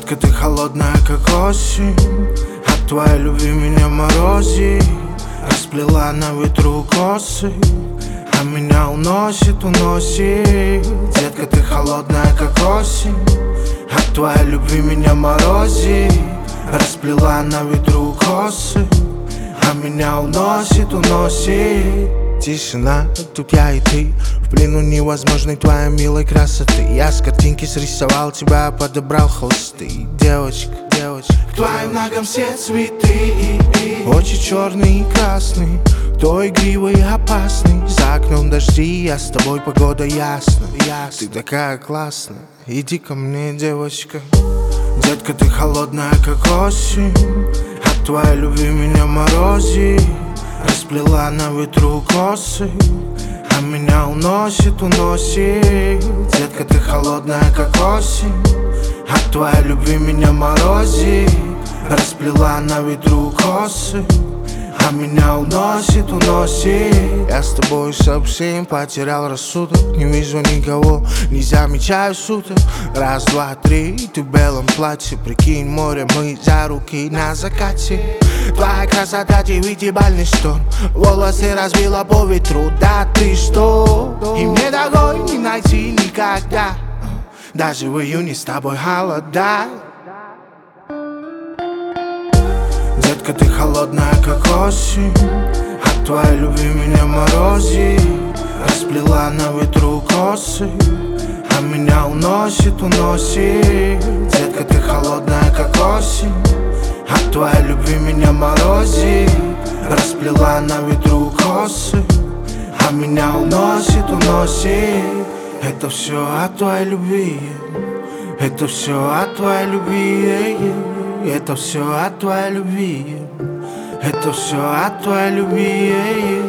Детка, ты холодная, как осень, от твоей любви меня морозит. Расплела на ветру косы, а меня уносит, уносит. Детка, ты холодная, как осень, от твоей любви меня морозит. Расплела на ветру косы, а меня уносит, уносит. Тишина, тут я и ты, в плену невозможной твоей милой красоты. Я с картинки срисовал тебя, подобрал холсты. Девочка, девочка, к твоим ногам все цветы. Очи черные и красные, то игривый и опасный. За окном дожди, я с тобой, погода ясна. Ты такая классная, иди ко мне, девочка. Детка, ты холодная, как осень, от твоей любви меня морозит. Расплела на ветру косы, а меня уносит, уносит. Детка, ты холодная, как осень, от твоей любви меня морозит. Расплела на ветру косы, а меня уносит, уносит. Я с тобой совсем потерял рассудок, не вижу никого, не замечаю суток. Раз, два, три, ты в белом платье, прикинь, море, мы за руки на закате. Твоя красота, девятибальный шторм, волосы разбила по ветру, да ты что? И мне такой не найти никогда, даже в июне с тобой холода. Детка, ты холодная, как осень, от твоей любви меня морозит. Расплела на ветру косы, а меня уносит, уносит. Детка, ты холодная, как осень, от твоей любви меня морозит. Расплела на ветру косы, а меня уносит, уносит. Это все от твоей любви, это все от твоей любви. Это все от твоей любви, это все от твоей любви.